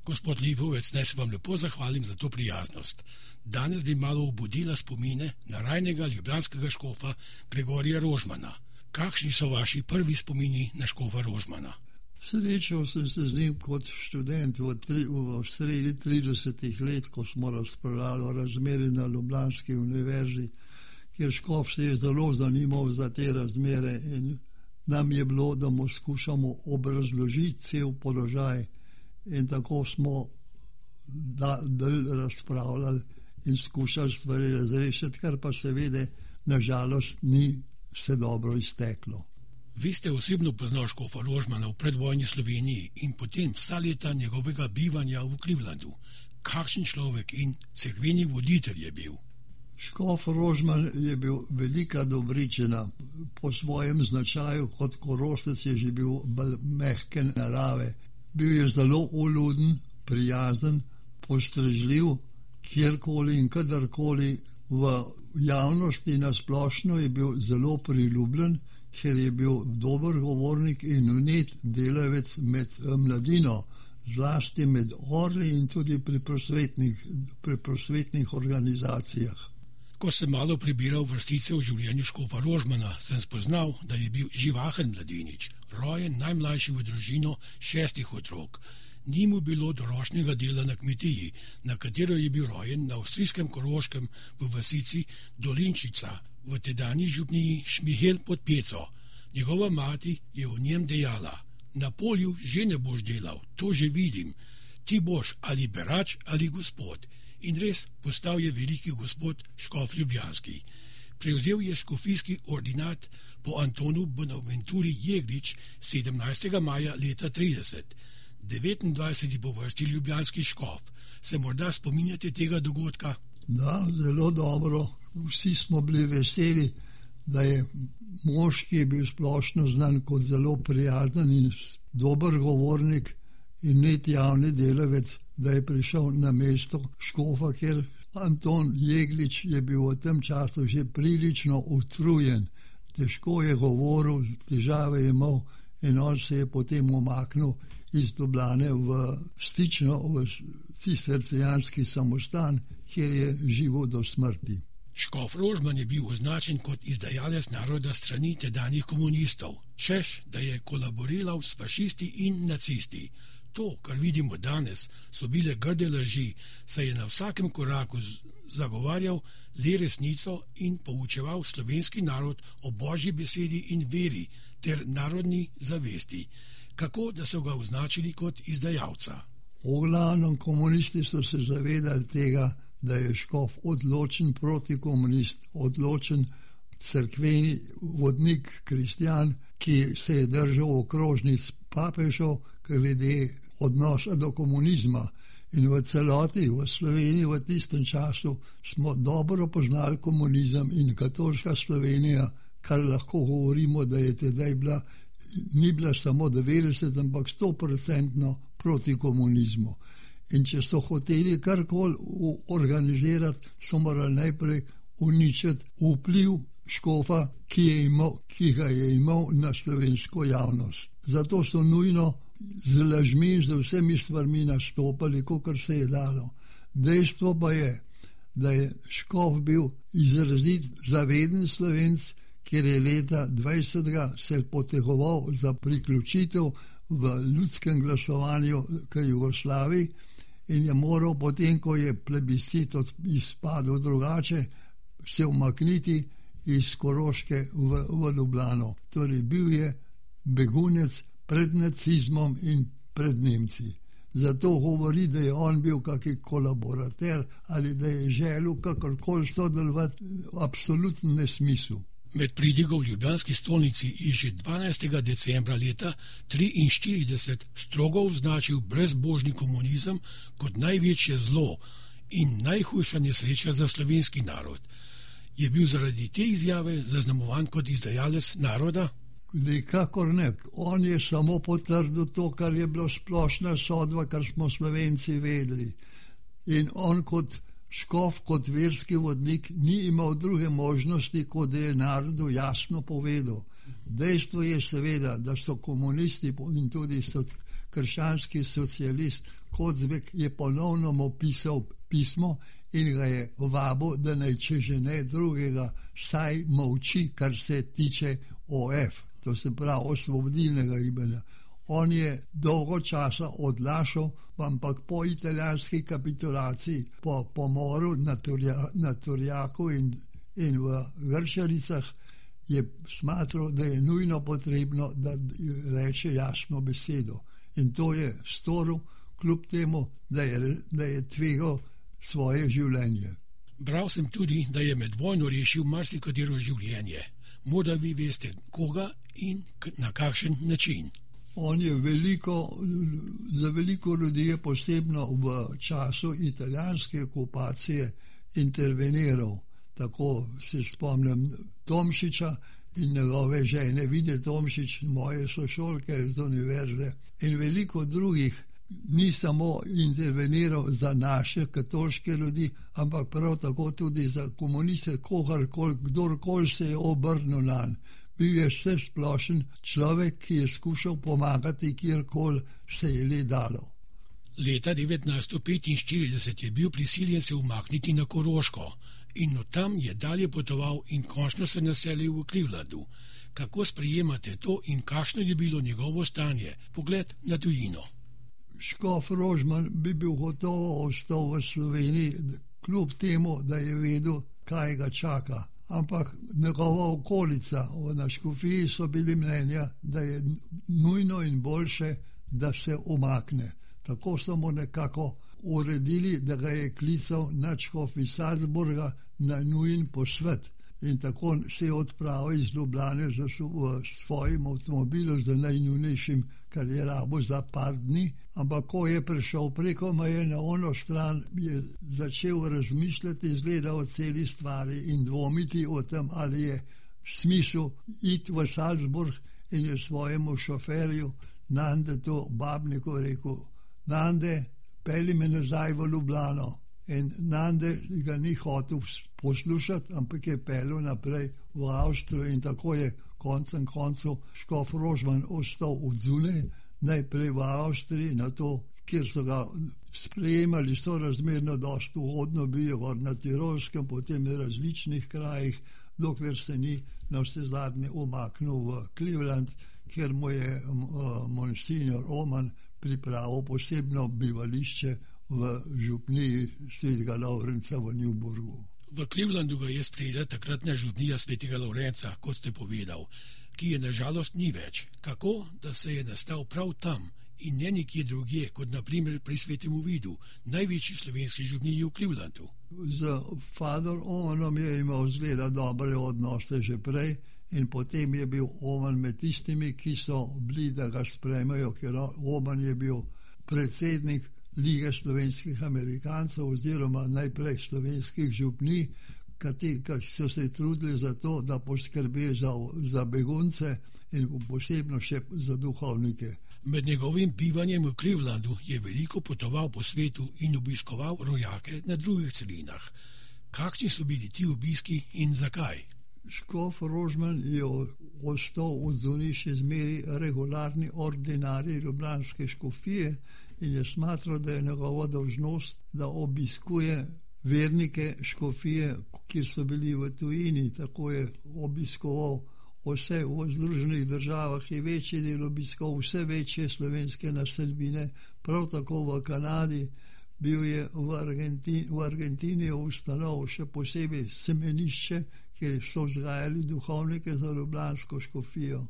Gospod Lipovec, naj se vam lepo zahvalim za to prijaznost. Danes bi malo obudila spomine na rajnega ljubljanskega škofa Gregorija Rožmana. Kakšni so vaši prvi spomini na škofa Rožmana? Srečal sem se z njim kot študent v sredi 30 let, ko smo razpravljali o razmeri na Ljubljanski univerzi, kjer škof se je zelo zanimal za te razmere in nam je bilo, da mu skušamo obrazložiti cel položaj. In tako smo razpravljali in skušali stvari razrešiti, kar pa seveda nažalost ni se dobro izteklo. Vi ste osebno poznal škofa Rožmana v predvojni Sloveniji in potem vsa leta njegovega bivanja v Clevelandu. Kakšen človek in cerkveni voditelj je bil? Škof Rožman je bil velika dobričina. Po svojem značaju kot Korošec je že bil bolj mehke narave. Bil je zelo uljuden, prijazen, postrežljiv, kjerkoli in kadarkoli v javnosti nasplošno je bil zelo priljubljen, ker je bil dober govornik in vnet delavec med mladino, zlasti med orli in tudi pri prosvetnih organizacijah. Ko sem malo prebiral vrstice o življenju škofa Rožmana, sem spoznal, da je bil živahen mladenič, rojen najmlajši v družino 6 otrok. Ni mu bilo doročnega dela na kmetiji, na katero je bil rojen na avstrijskem Koroškem v vasici Dolinčica, v tedanji župniji Šmihel pod Peco. Njegova mati je o njem dejala: na polju že ne boš delal, to že vidim. Ti boš ali berač ali gospod. In res postal je veliki gospod škof ljubljanski. Prevzel je škofijski ordinat po Antonu Bonaventuri Jeglič 17. maja leta 30. 29. po vrsti ljubljanski škof. Se morda spominjate tega dogodka? Da, zelo dobro. Vsi smo bili veseli, da je mož, ki je bil splošno znan kot zelo prijazen in dober govornik in net javni delavec, da je prišel na mesto škofa, ker Anton Jeglič je bil v tem času že prilično utrujen. Težko je govoril, težave je imel in on se je potem umaknil iz Ljubljane v Stično, v cistercijanski samostan, kjer je živel do smrti. Škof Rožman je bil označen kot izdajalec naroda strani tedanjih komunistov, češ, da je kolaboriral s fašisti in nacisti. To, kar vidimo danes, so bile grde laži, saj je na vsakem koraku zagovarjal le resnico in poučeval slovenski narod o božji besedi in veri ter narodni zavesti. Kako, da so ga označili kot izdajalca? V glavnem komunisti so se zavedali tega, da je škof odločen protikomunist, odločen cerkveni vodnik, kristjan, ki se je držal okrožnic papežev glede odnosa do komunizma. In v celoti v Sloveniji v tistem času smo dobro poznali komunizem in katoliška Slovenija, kar lahko govorimo, da je tedaj ni bila samo 90, ampak 100% proti komunizmu. In če so hoteli karkoli organizirati, so morali najprej uničiti vpliv škofa, ki ga je imel na slovensko javnost. Zato so nujno z lažmi, z vsemi stvarmi nastopali, kakor se je dalo. Dejstvo pa je, da je škof bil izrazit zaveden Slovenc, ker je leta 20. se potegoval za priključitev v ljudskem glasovanju k Jugoslaviji in je moral potem, ko je plebiscit izpadel drugače, se umakniti iz Koroške v Ljubljano. Torej bil je begunec pred nacizmom in pred Nemci. Zato govori, da je on bil kakšen kolaborater ali da je želel kakorkoli sodelovati, absolutno nesmisel. Med pridigo v ljubljanski stolnici je že 12. decembra leta 1943 strogo označil brezbožni komunizem kot največje zlo in najhujša nesreča za slovenski narod. Je bil zaradi te izjave zaznamovan kot izdajalec naroda? Nikakor ne. On je samo potrdil to, kar je bilo splošna sodba, kar smo Slovenci vedeli. In on kot škof, kot verski vodnik, ni imel druge možnosti, kot da je narodu jasno povedal. Dejstvo je seveda, da so komunisti in tudi so krščanski socialist Kocbek je ponovno mu pisal pismo in ga je vabil, da naj, če že ne drugega, saj molči, kar se tiče OF, to se pravi osvobodilnega gibanja. On je dolgo časa odlašal, ampak po italijanski kapitulaciji, po pomoru na Turjaku in v Grčaricah je smatral, da je nujno potrebno, da reče jasno besedo. In to je storil, kljub temu, da je tvegal svoje življenje. Bral sem tudi, da je med vojno rešil marsikatero življenje. Morda vi veste, koga in na kakšen način. On je za veliko ljudi, posebno v času italijanske okupacije, interveniral. Tako se spomnim Tomšiča in njegove žene Vide Tomšič, moje sošolke z univerze in veliko drugih. Ni samo interveniral za naše katoliške ljudi, ampak prav tako tudi za komuniste, kdorkoli se je obrnil nanj. Bil je vsesplošen človek, ki je skušal pomagati, kjerkoli se je le dalo. Leta 1945 je bil prisiljen se umakniti na Koroško in od tam je dalje potoval in končno se naselil v Clevelandu. Kako sprejemate to in kakšno je bilo njegovo stanje? Pogled na tujino. Škof Rožman bi bil gotovo ostal v Sloveniji, kljub temu, da je vedel, kaj ga čaka. Ampak njegova okolica na škofiji so bili mnenja, da je nujno in boljše, da se umakne. Tako so mu nekako uredili, da ga je klical nadškof iz Salzburga na nujen posvet. In tako se je odpravil iz Ljubljane v svojem avtomobilu z najnujnejšim, kar je rabo za par dni. Ampak ko je prišel preko meje na ono stran, je začel razmišljati, izgleda o celi stvari in dvomiti o tem, ali je smisel iti v Salzburg, in je svojemu šoferju Nande, to Babniku, rekel: Nande, pelji me nazaj v Ljubljano. In Nande ga ni hotel poslušati, ampak je peljal naprej v Avstrijo in tako je koncem koncev škof Rožman ostal odzunaj, najprej v Avstriji, na to, kjer so ga sprejemali sorazmerno dosti ugodno, bil je gor na Tirolskem, potem v različnih krajih, dokler se ni na vse zadnje umaknil v Cleveland, kjer mu je monsignor Oman pripravil posebno bivališče v župniji svetega Lavrenca v Newburgu. V Clevelandu ga je sprejela takratna župnija svetega Lavrenca, kot ste povedal, ki je nažalost ni več. Kako, da se je nastal prav tam in ne nekje drugje, kot naprimer pri Svetem Vidu, največji slovenski župniji v Clevelandu? Z Father Omanom je imel zgleda dobre odnose že prej in potem je bil Oman med tistimi, ki so bili, da ga sprejmejo, ker Oman je bil predsednik Lige slovenskih Amerikancev oziroma najprej slovenskih župnij, ki so se trudili za to, da poskrbijo za begunce in posebno še za duhovnike. Med njegovim bivanjem v Clevelandu je veliko potoval po svetu in obiskoval rojake na drugih celinah. Kakšni so bili ti obiski in zakaj? Škof Rožman je ostal odzunaj še zmeri regularni ordinarij ljubljanske škofije in je smatral, da je njegova dolžnost, da obiskuje vernike škofije, ki so bili v tujini. Tako je obiskoval vse v Združenih državah, je večji del obiskal vse večje slovenske naselbine, prav tako v Kanadi. Bil je v Argentini ustanovil še posebej semenišče, kjer so vzgajali duhovnike za ljubljansko škofijo.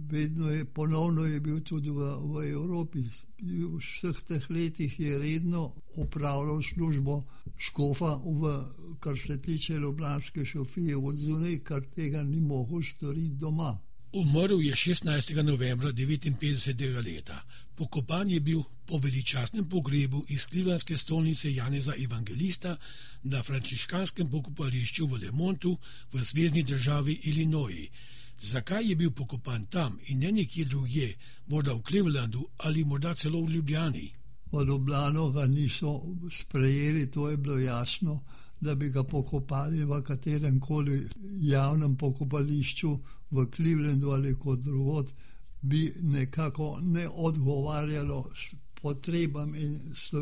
Ponovno je bil tudi v Evropi. V vseh teh letih je redno opravljal službo škofa, kar se tiče ljubljanske škofije od zunaj, kar tega ni mogel storiti doma. Umrl je 16. novembra 1959 leta. Pokopan je bil po veličastnem pogrebu iz clevelandske stolnice Janeza Evangelista na frančiškanskem pokopališču v Lemontu v zvezni državi Illinois. Zakaj je bil pokopan tam in ne nekje drugje, morda v Clevelandu ali morda celo v Ljubljani? V Ljubljano ga niso sprejeli, to je bilo jasno, da bi ga pokopali v katerem koli javnem pokopališču v Clevelandu ali kot drugod, bi nekako ne odgovarjalo potrebam in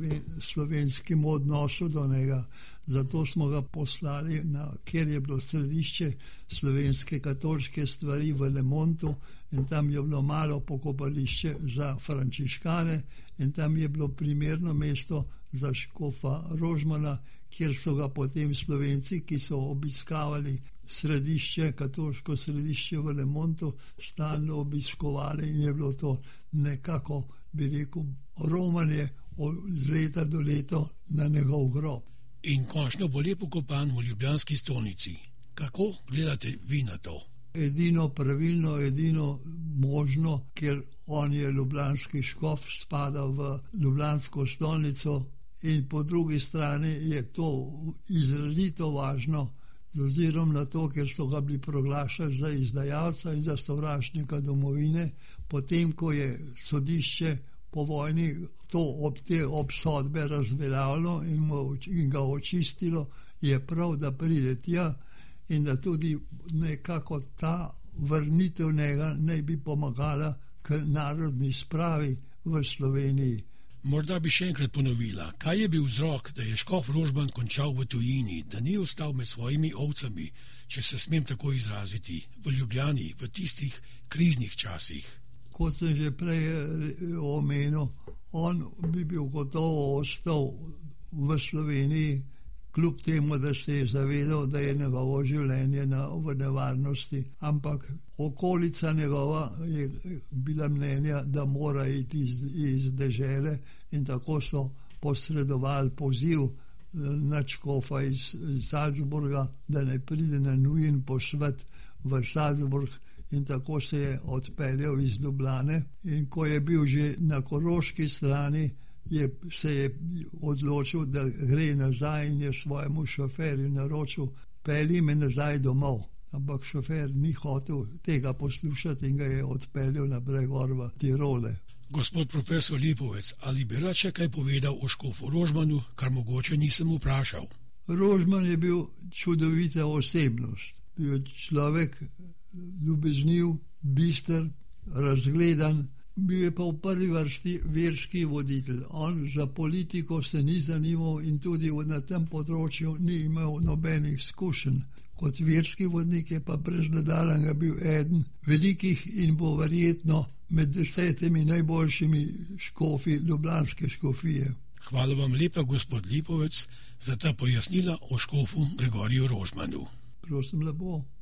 slovenskim odnosu do njega. Zato smo ga poslali, kjer je bilo središče slovenske katoliške stvari v Le Montu, in tam je bilo malo pokopališče za frančiškane in tam je bilo primerno mesto za škofa Rožmana, kjer so ga potem Slovenci, ki so obiskavali središče, katoliško središče v Le Montu, stalno obiskovali in je bilo to nekako, bi rekel, romanje z leta do leta na njegov grob. In končno bo lepo kopan v ljubljanski stolnici. Kako gledate vi na to? Edino pravilno, edino možno, ker on je ljubljanski škof, spada v ljubljansko stolnico, in po drugi strani je to izrazito važno, z ozirom na to, ker so ga bili proglašali za izdajalca in za sovražnika domovine, potem ko je sodišče po vojni te obsodbe razveljavilo in ga očistilo, je prav, da pride tja in da tudi nekako ta vrnitev njega naj bi pomagala k narodni spravi v Sloveniji. Morda bi še enkrat ponovila, kaj je bil vzrok, da je škof Rožman končal v tujini, da ni ostal med svojimi ovcami, če se smem tako izraziti, v Ljubljani, v tistih kriznih časih. Kot sem že prej omenil, on bi bil gotovo ostal v Sloveniji, kljub temu, da se je zavedal, da je njegovo življenje v nevarnosti, ampak okolica njegova je bila mnenja, da mora iti iz dežele, in tako so posredovali poziv nadškofa iz Salzburga, da ne pride na nujen posvet v Salzburg, in tako se je odpeljal iz Ljubljane. In ko je bil že na koroški strani, se je odločil, da gre nazaj, in je svojemu šoferju naročil: pelji me nazaj domov. Ampak šofer ni hotel tega poslušati in ga je odpeljal naprej gor v Tirole. Gospod profesor Lipovec, ali bi rad še kaj povedal o škofu Rožmanu, kar mogoče nisem vprašal? Rožman je bil čudovita osebnost. Bil je človek ljubezniv, bister, razgledan, bil je pa v prvi vrsti verski voditelj. On za politiko se ni zanimal in tudi na tem področju ni imel nobenih izkušenj. Kot verski vodnik je pa brez nadaljnjega bil eden velikih in bo verjetno med 10 najboljšimi škofi ljubljanske škofije. Hvala vam lepa, gospod Lipovec, za ta pojasnila o škofu Gregoriju Rožmanu. Prosim lepo.